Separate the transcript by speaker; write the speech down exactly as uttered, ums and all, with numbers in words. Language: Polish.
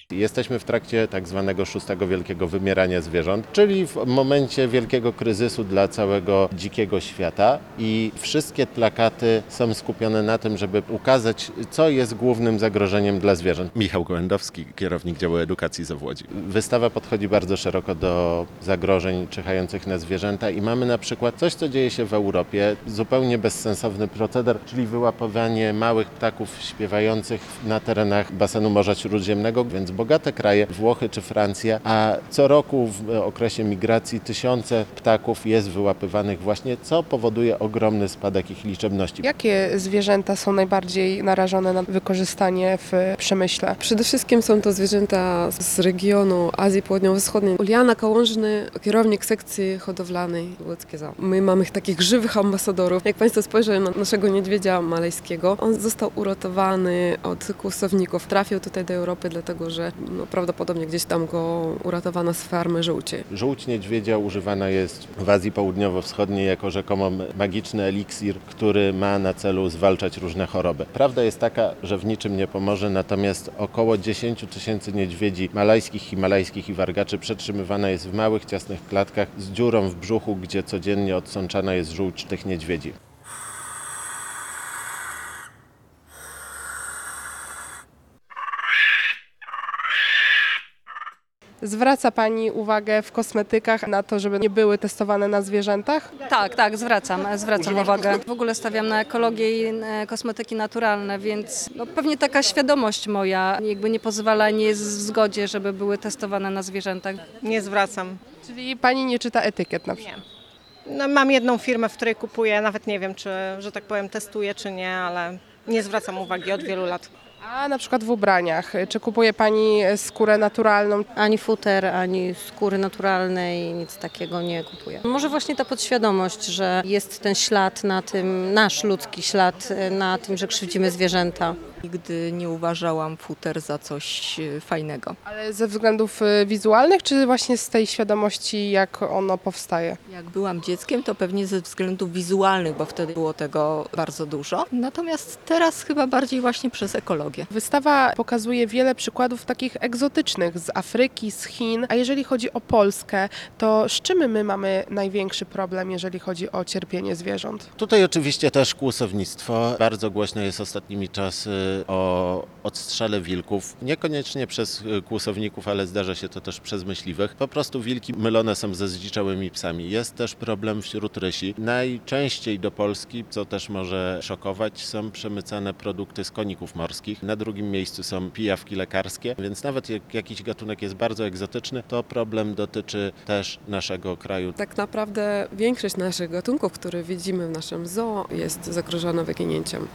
Speaker 1: Jesteśmy w trakcie tak zwanego szóstego wielkiego wymierania zwierząt, czyli w momencie wielkiego kryzysu dla całego dzikiego świata i wszystkie plakaty są skupione na tym, żeby ukazać, co jest głównym zagrożeniem dla zwierząt. Michał Gołędowski, kierownik działu edukacji z Łodzi. Wystawa podchodzi bardzo szeroko do zagrożeń czyhających na zwierzęta i mamy na przykład coś, co dzieje się w Europie, zupełnie bezsensowny proceder, czyli wyłapywanie małych ptaków śpiewających na terenach basenu Morza Śródziemnego, więc bogate kraje, Włochy czy Francja, a co roku w okresie migracji tysiące ptaków jest wyłapywanych właśnie, co powoduje ogromny spadek ich liczebności.
Speaker 2: Jakie zwierzęta są najbardziej narażone na wykorzystanie w przemyśle?
Speaker 3: Przede wszystkim są to zwierzęta z regionu Azji Południowo-Wschodniej. Uliana Kołążny, kierownik sekcji hodowlanej Łódzkie Zoo. My mamy takich żywych ambasadorów. Jak Państwo spojrzą na naszego niedźwiedzia malajskiego, on został uratowany od kłusowników. Trafił tutaj do Europy, dlatego że no, prawdopodobnie gdzieś tam go uratowano z farmy żółci.
Speaker 1: Żółć niedźwiedzia używana jest w Azji Południowo-Wschodniej jako rzekomo magiczny eliksir, który ma na celu zwalczać różne choroby. Prawda jest taka, że w niczym nie pomoże, natomiast około dziesięć tysięcy niedźwiedzi malajskich, himalajskich i wargaczy przetrzymywana jest w małych, ciasnych klatkach z dziurą w brzuchu, gdzie codziennie odsączana jest żółć tych niedźwiedzi.
Speaker 2: Zwraca Pani uwagę w kosmetykach na to, żeby nie były testowane na zwierzętach?
Speaker 4: Tak, tak, zwracam, zwracam uwagę. W ogóle stawiam na ekologię i e, kosmetyki naturalne, więc no, pewnie taka świadomość moja jakby nie pozwala, nie jest w zgodzie, żeby były testowane na zwierzętach.
Speaker 5: Nie zwracam.
Speaker 2: Czyli Pani nie czyta etykiet na przykład?
Speaker 5: No, mam jedną firmę, w której kupuję, nawet nie wiem, czy, że tak powiem, testuję, czy nie, ale nie zwracam uwagi od wielu lat.
Speaker 2: A na przykład w ubraniach, czy kupuje Pani skórę naturalną?
Speaker 6: Ani futer, ani skóry naturalnej, nic takiego nie kupuję. Może właśnie ta podświadomość, że jest ten ślad na tym, nasz ludzki ślad na tym, że krzywdzimy zwierzęta.
Speaker 7: Nigdy nie uważałam futer za coś fajnego.
Speaker 2: Ale ze względów y, wizualnych, czy właśnie z tej świadomości, jak ono powstaje?
Speaker 7: Jak byłam dzieckiem, to pewnie ze względów wizualnych, bo wtedy było tego bardzo dużo. Natomiast teraz chyba bardziej właśnie przez ekologię.
Speaker 2: Wystawa pokazuje wiele przykładów takich egzotycznych z Afryki, z Chin. A jeżeli chodzi o Polskę, to z czym my mamy największy problem, jeżeli chodzi o cierpienie zwierząt?
Speaker 1: Tutaj oczywiście też kłusownictwo. Bardzo głośno jest ostatnimi czasy o odstrzale wilków. Niekoniecznie przez kłusowników, ale zdarza się to też przez myśliwych. Po prostu wilki mylone są ze zdziczałymi psami. Jest też problem wśród rysi. Najczęściej do Polski, co też może szokować, są przemycane produkty z koników morskich. Na drugim miejscu są pijawki lekarskie, więc nawet jak jakiś gatunek jest bardzo egzotyczny, to problem dotyczy też naszego kraju.
Speaker 3: Tak naprawdę większość naszych gatunków, które widzimy w naszym zoo, jest zagrożona wyginięciem.